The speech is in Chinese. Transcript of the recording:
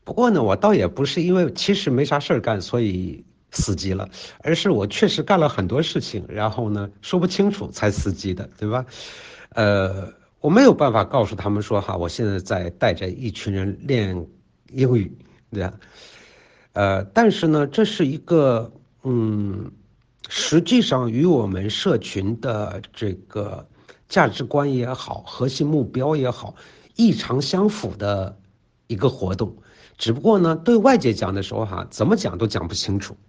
不过呢，我倒也不是因为其实没啥事儿干，所以死机了，而是我确实干了很多事情，然后呢说不清楚才死机的，对吧？我没有办法告诉他们说哈，我现在在带着一群人练英语，对吧？但是呢，这是一个实际上与我们社群的这个价值观也好，核心目标也好，异常相符的一个活动。只不过呢，对外界讲的时候哈，怎么讲都讲不清楚。